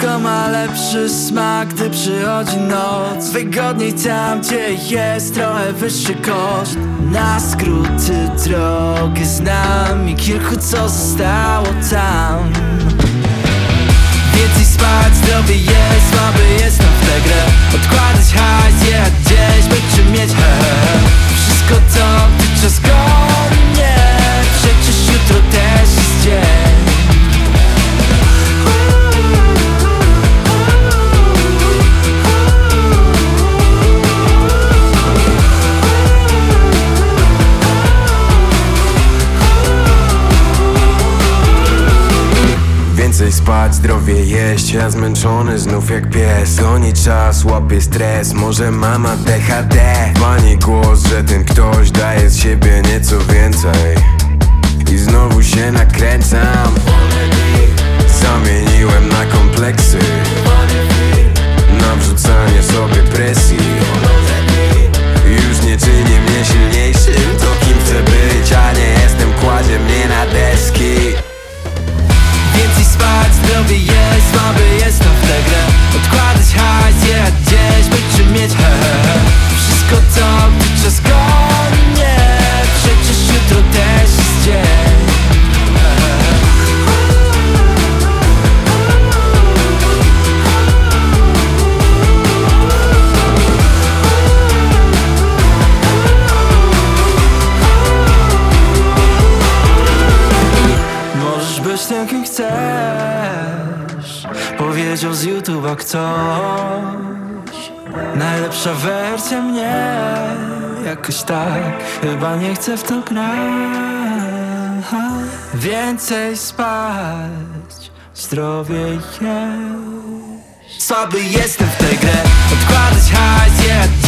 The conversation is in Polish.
Wszystko ma lepszy smak, gdy przychodzi noc. Wygodniej tam, gdzie jest trochę wyższy koszt. Na skróty drogę znam i kilku, co zostało tam. Więcej spać, zdrowie jest, słaby jestem w tę grę. Odkładać hajs, jechać gdzieś, by czym mieć wszystko to, gdy czas goni mnie. Przecież jutro też jest dzień. Więcej spać, zdrowie jeść, ja zmęczony znów jak pies. Goni czas, łapie stres, może mama DHD. Pani głos, że ten ktoś daje z siebie nieco więcej. I znowu się nakręcam. Zamieniłem na kompleksy, na wrzucanie sobie presji. Już nie czyni mnie silniejszym, to kim chcę być, a nie jestem, kładzie mnie na deski. Więcej spać, zdrowie jest, słaby jestem w tę grę. Odkładać hajs, jechać gdzieś, by czym mieć wszystko to, gdy czas goni mnie. Przecież jutro też jest dzień. Możesz być tym, kim chcesz, powiedział z YouTube'a ktoś. Najlepsza wersja mnie, jakoś tak, chyba nie chcę w to grać. Więcej spać, zdrowie jeść. Słaby jestem w tę grę, odkładać hajs, jechać